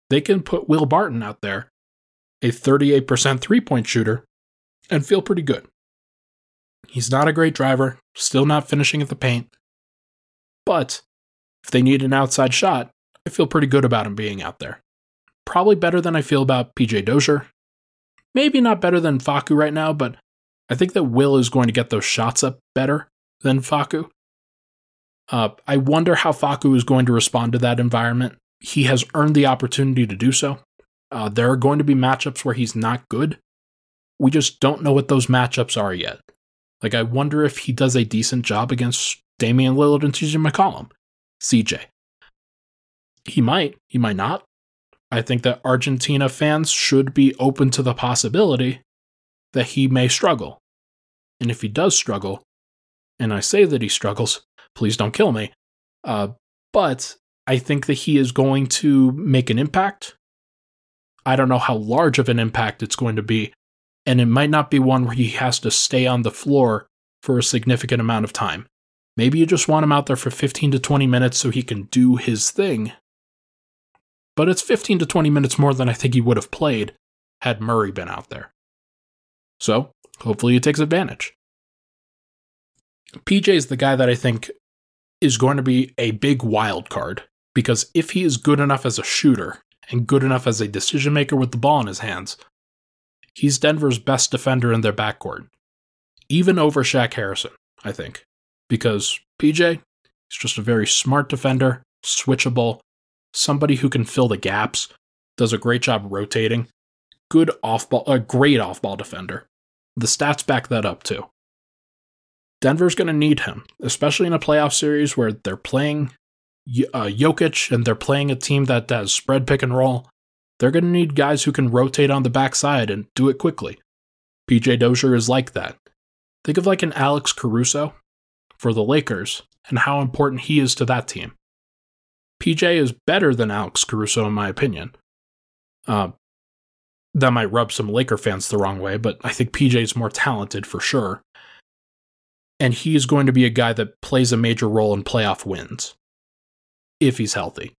they can put Will Barton out there, a 38% three-point shooter, and feel pretty good. He's not a great driver, still not finishing at the paint, but if they need an outside shot, I feel pretty good about him being out there. Probably better than I feel about PJ Dozier. Maybe not better than Facu right now, but I think that Will is going to get those shots up better than Facu. I wonder how Facu is going to respond to that environment. He has earned the opportunity to do so. There are going to be matchups where he's not good. We just don't know what those matchups are yet. Like, I wonder if he does a decent job against Damian Lillard and CJ McCollum. CJ. He might not. I think that Argentina fans should be open to the possibility that he may struggle. And if he does struggle, and I say that he struggles, please don't kill me, but I think that he is going to make an impact. I don't know how large of an impact it's going to be, and it might not be one where he has to stay on the floor for a significant amount of time. Maybe you just want him out there for 15 to 20 minutes so he can do his thing. But it's 15 to 20 minutes more than I think he would have played had Murray been out there. So, hopefully he takes advantage. PJ is the guy that I think is going to be a big wild card, because if he is good enough as a shooter and good enough as a decision maker with the ball in his hands, he's Denver's best defender in their backcourt. Even over Shaq Harrison, I think. Because PJ is just a very smart defender, switchable, somebody who can fill the gaps, does a great job rotating, great off-ball defender. The stats back that up too. Denver's going to need him, especially in a playoff series where they're playing Jokic and they're playing a team that does spread pick and roll. They're going to need guys who can rotate on the backside and do it quickly. PJ Dozier is like that. Think of like an Alex Caruso for the Lakers and how important he is to that team. PJ is better than Alex Caruso in my opinion. That might rub some Laker fans the wrong way, but I think PJ is more talented for sure. And he is going to be a guy that plays a major role in playoff wins, if he's healthy.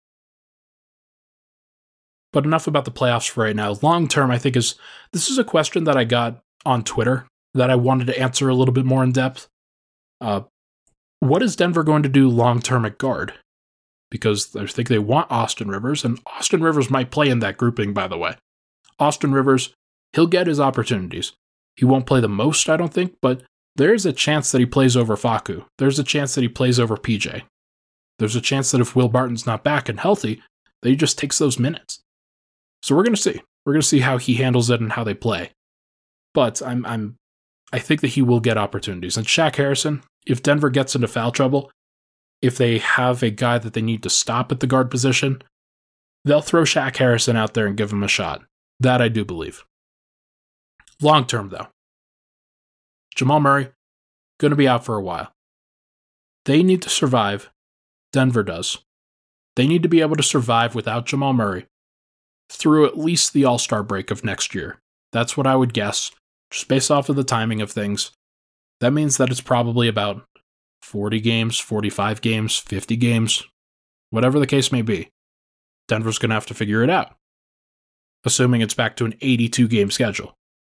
But enough about the playoffs for right now. Long term, I think this is a question that I got on Twitter that I wanted to answer a little bit more in depth. What is Denver going to do long term at guard? Because I think they want Austin Rivers, and Austin Rivers might play in that grouping, by the way. Austin Rivers, he'll get his opportunities. He won't play the most, I don't think, but there's a chance that he plays over Facu. There's a chance that he plays over PJ. There's a chance that if Will Barton's not back and healthy, that he just takes those minutes. So we're going to see. We're going to see how he handles it and how they play. But I think that he will get opportunities. And Shaq Harrison, if Denver gets into foul trouble, if they have a guy that they need to stop at the guard position, they'll throw Shaq Harrison out there and give him a shot. That I do believe. Long term, though, Jamal Murray, going to be out for a while. They need to survive. Denver does. They need to be able to survive without Jamal Murray through at least the All-Star break of next year. That's what I would guess, just based off of the timing of things. That means that it's probably about 40 games, 45 games, 50 games, whatever the case may be. Denver's going to have to figure it out, assuming it's back to an 82-game schedule.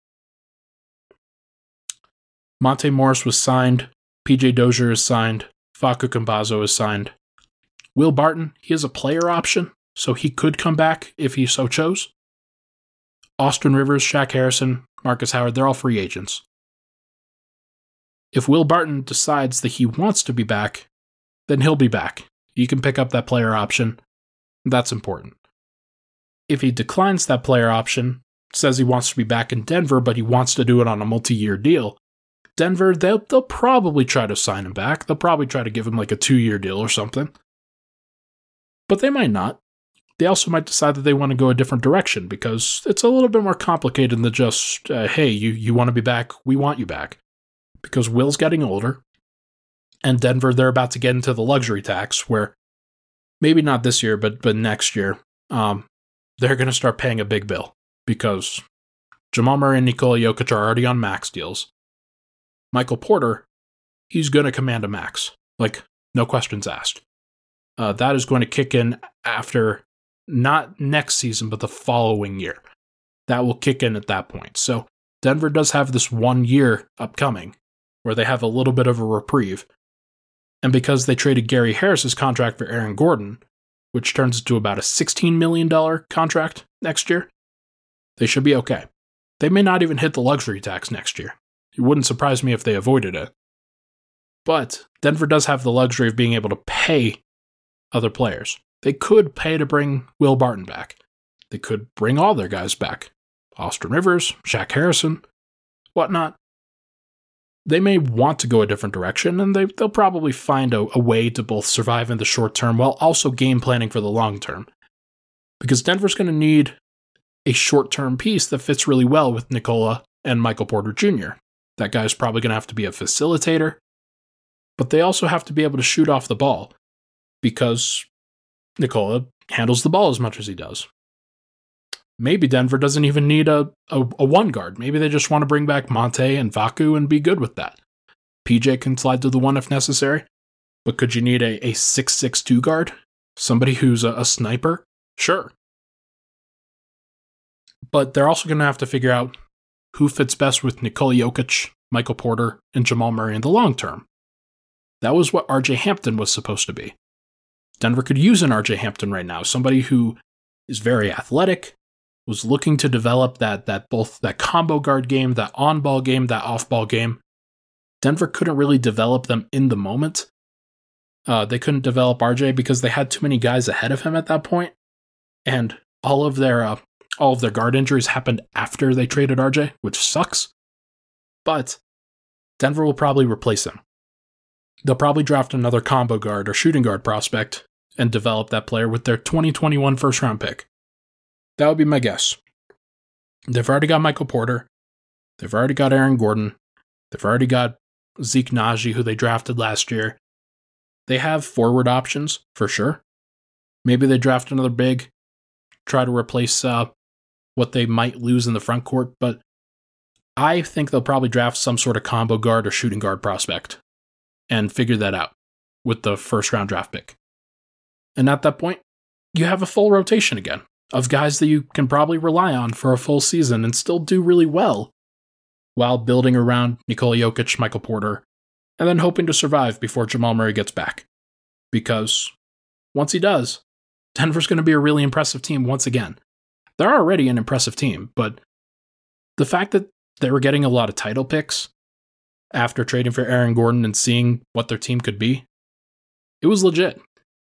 Monte Morris was signed. PJ Dozier is signed. Facu Campazzo is signed. Will Barton, he has a player option, so he could come back if he so chose. Austin Rivers, Shaq Harrison, Marcus Howard, they're all free agents. If Will Barton decides that he wants to be back, then he'll be back. You can pick up that player option. That's important. If he declines that player option, says he wants to be back in Denver, but he wants to do it on a multi-year deal, Denver, they'll probably try to sign him back. They'll probably try to give him like a 2-year deal or something. But they might not. They also might decide that they want to go a different direction because it's a little bit more complicated than just, hey, you want to be back, we want you back. Because Will's getting older, and Denver, they're about to get into the luxury tax where maybe not this year, but next year, they're going to start paying a big bill because Jamal Murray and Nikola Jokic are already on max deals. Michael Porter, he's going to command a max. Like, no questions asked. That is going to kick in after not next season, but the following year. That will kick in at that point. So Denver does have this 1 year upcoming where they have a little bit of a reprieve. And because they traded Gary Harris's contract for Aaron Gordon, which turns into about a $16 million contract next year, they should be okay. They may not even hit the luxury tax next year. It wouldn't surprise me if they avoided it. But Denver does have the luxury of being able to pay other players. They could pay to bring Will Barton back. They could bring all their guys back. Austin Rivers, Shaq Harrison, whatnot. They may want to go a different direction, and they'll probably find a way to both survive in the short term while also game planning for the long term. Because Denver's going to need a short-term piece that fits really well with Nikola and Michael Porter Jr. That guy's probably going to have to be a facilitator, but they also have to be able to shoot off the ball because Nikola handles the ball as much as he does. Maybe Denver doesn't even need a one guard. Maybe they just want to bring back Monte and Vacu and be good with that. PJ can slide to the one if necessary, but could you need a 6'6" guard? Somebody who's a sniper? Sure. But they're also going to have to figure out who fits best with Nikola Jokic, Michael Porter, and Jamal Murray in the long term. That was what RJ Hampton was supposed to be. Denver could use an RJ Hampton right now, somebody who is very athletic, was looking to develop that both that combo guard game, that on-ball game, that off-ball game. Denver couldn't really develop them in the moment. They couldn't develop RJ because they had too many guys ahead of him at that point, and all of their guard injuries happened after they traded RJ, which sucks. But Denver will probably replace him. They'll probably draft another combo guard or shooting guard prospect and develop that player with their 2021 first-round pick. That would be my guess. They've already got Michael Porter. They've already got Aaron Gordon. They've already got Zeke Naji, who they drafted last year. They have forward options, for sure. Maybe they draft another big, try to replace what they might lose in the front court, but I think they'll probably draft some sort of combo guard or shooting guard prospect and figure that out with the first-round draft pick. And at that point, you have a full rotation again of guys that you can probably rely on for a full season and still do really well while building around Nikola Jokic, Michael Porter, and then hoping to survive before Jamal Murray gets back. Because once he does, Denver's going to be a really impressive team once again. They're already an impressive team, but the fact that they were getting a lot of title picks after trading for Aaron Gordon and seeing what their team could be, it was legit.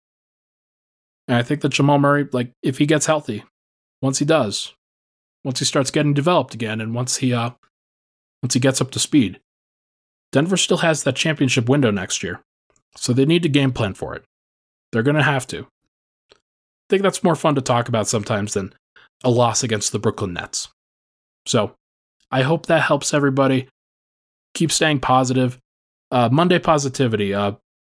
And I think that Jamal Murray, if he gets healthy, once he does, once he starts getting developed again, and once he gets up to speed, Denver still has that championship window next year. So they need to game plan for it. They're going to have to. I think that's more fun to talk about sometimes than a loss against the Brooklyn Nets. So I hope that helps everybody. Keep staying positive. Monday positivity.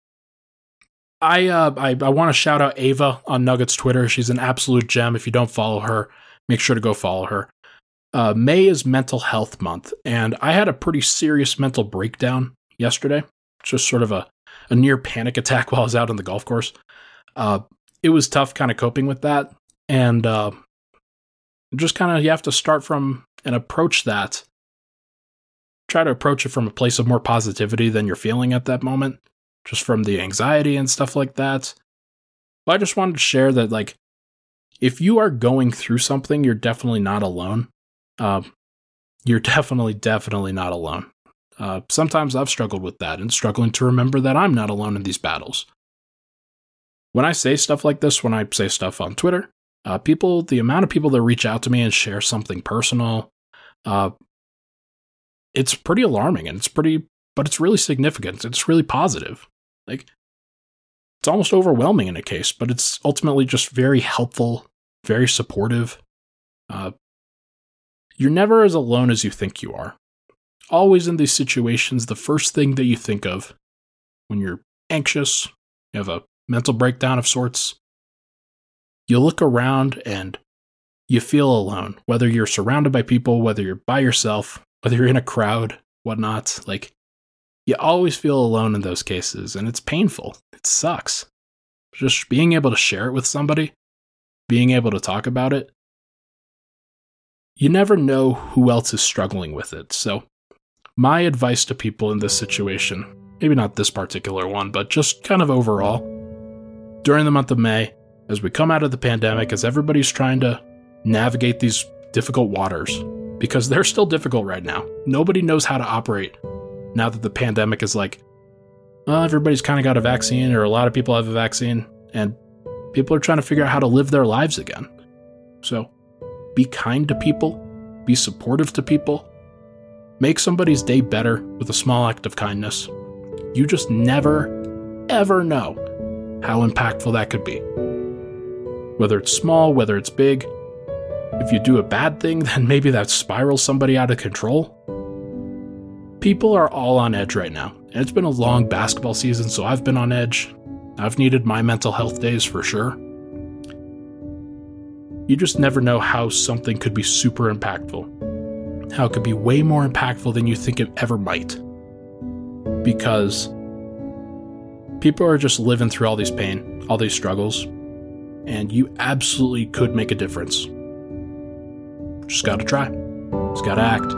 I want to shout out Ava on Nuggets Twitter. She's an absolute gem. If you don't follow her, make sure to go follow her. May is Mental Health Month, and I had a pretty serious mental breakdown yesterday. Just sort of a near panic attack while I was out on the golf course. It was tough kind of coping with that, and just kind of you have to start from and approach that. Try to approach it from a place of more positivity than you're feeling at that moment, just from the anxiety and stuff like that. But I just wanted to share that, if you are going through something, you're definitely not alone. You're definitely not alone. Sometimes I've struggled with that and struggling to remember that I'm not alone in these battles. When I say stuff like this, when I say stuff on Twitter, the amount of people that reach out to me and share something personal, it's pretty alarming, and but it's really significant. It's really positive. It's almost overwhelming in a case, but it's ultimately just very helpful, very supportive. You're never as alone as you think you are. Always in these situations, the first thing that you think of when you're anxious, you have a mental breakdown of sorts, you look around and you feel alone, whether you're surrounded by people, whether you're by yourself, whether you're in a crowd, whatnot. You always feel alone in those cases, and it's painful. It sucks. Just being able to share it with somebody being able to talk about it, you never know who else is struggling with it. So my advice to people in this situation, maybe not this particular one, but just kind of overall, during the month of May, as we come out of the pandemic, as everybody's trying to navigate these difficult waters, because they're still difficult right now. Nobody knows how to operate now that the pandemic is like, well, everybody's kind of got a vaccine, or a lot of people have a vaccine, and people are trying to figure out how to live their lives again. So be kind to people, be supportive to people, make somebody's day better with a small act of kindness. You just never, ever know how impactful that could be. Whether it's small, whether it's big. If you do a bad thing, then maybe that spirals somebody out of control. People are all on edge right now. And it's been a long basketball season, so I've been on edge. I've needed my mental health days for sure. You just never know how something could be super impactful. How it could be way more impactful than you think it ever might. Because people are just living through all this pain, all these struggles, and you absolutely could make a difference. Just gotta try. Just gotta act.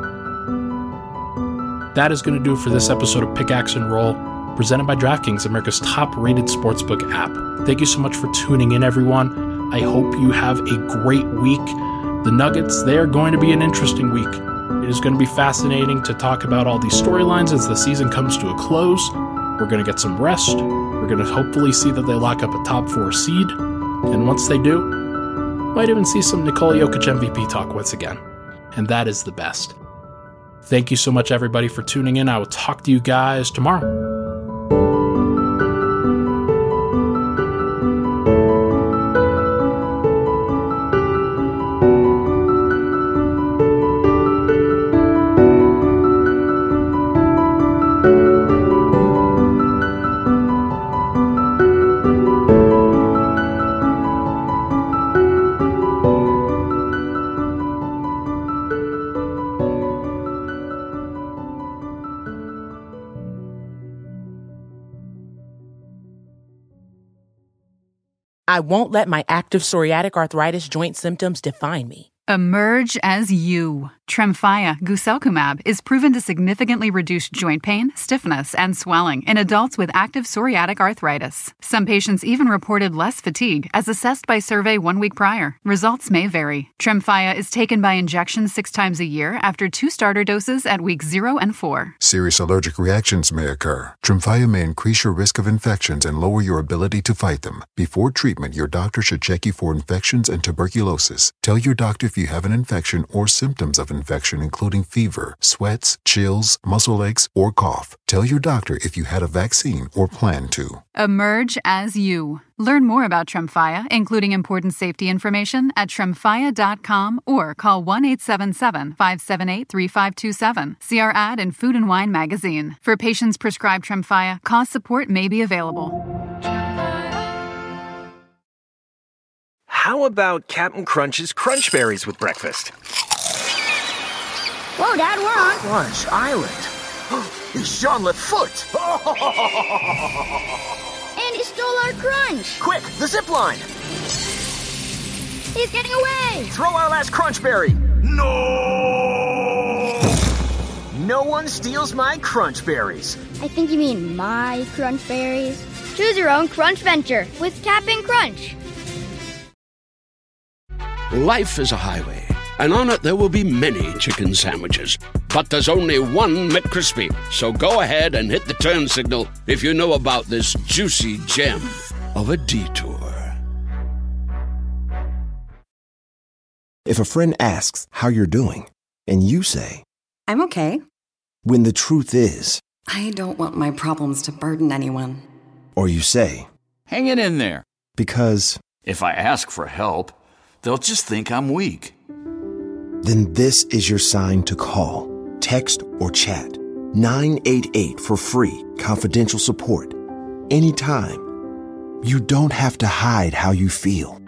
That is going to do it for this episode of Pickaxe and Roll, presented by DraftKings, America's top-rated sportsbook app. Thank you so much for tuning in, everyone. I hope you have a great week. The Nuggets, they are going to be an interesting week. It is going to be fascinating to talk about all these storylines as the season comes to a close. We're going to get some rest. We're going to hopefully see that they lock up a top 4 seed. And once they do, might even see some Nikola Jokic MVP talk once again. And that is the best. Thank you so much, everybody, for tuning in. I will talk to you guys tomorrow. I won't let my active psoriatic arthritis joint symptoms define me. Emerge as you. Tremfya guselkumab is proven to significantly reduce joint pain, stiffness, and swelling in adults with active psoriatic arthritis. Some patients even reported less fatigue as assessed by survey 1 week prior. Results may vary. Tremfya is taken by injection 6 times a year after 2 starter doses at weeks 0 and 4. Serious allergic reactions may occur. Tremfya may increase your risk of infections and lower your ability to fight them. Before treatment, your doctor should check you for infections and tuberculosis. Tell your doctor if you have an infection or symptoms of infection, including fever, sweats, chills, muscle aches, or cough. Tell your doctor if you had a vaccine or plan to. Emerge as you. Learn more about Tremfya, including important safety information, at tremfya.com or call 1-877-578-3527. See our ad in Food and Wine magazine. For patients prescribed Tremfya, cost support may be available. How about Captain Crunch's Crunch Berries with breakfast? Whoa, Dad, we're on Crunch Island. It's Jean Lafoot. And he stole our crunch. Quick, the zip line. He's getting away. Throw our last Crunch Berry. No! No one steals my Crunch Berries. I think you mean my Crunch Berries. Choose your own Crunch venture with Captain Crunch. Life is a highway, and on it there will be many chicken sandwiches. But there's only one McCrispy. So go ahead and hit the turn signal if you know about this juicy gem of a detour. If a friend asks how you're doing, and you say, I'm okay. When the truth is, I don't want my problems to burden anyone. Or you say, hang it in there. Because if I ask for help, they'll just think I'm weak. Then this is your sign to call, text, or chat 988 for free, confidential support. Anytime. You don't have to hide how you feel.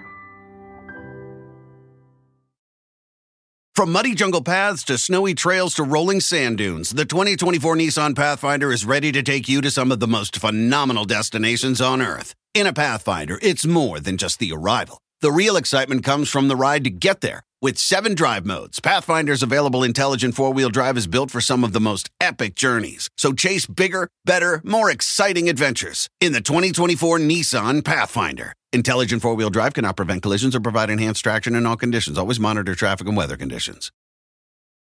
From muddy jungle paths to snowy trails to rolling sand dunes, the 2024 Nissan Pathfinder is ready to take you to some of the most phenomenal destinations on Earth. In a Pathfinder, it's more than just the arrival. The real excitement comes from the ride to get there. With 7 drive modes, Pathfinder's available intelligent 4-wheel drive is built for some of the most epic journeys. So chase bigger, better, more exciting adventures in the 2024 Nissan Pathfinder. Intelligent 4-wheel drive cannot prevent collisions or provide enhanced traction in all conditions. Always monitor traffic and weather conditions.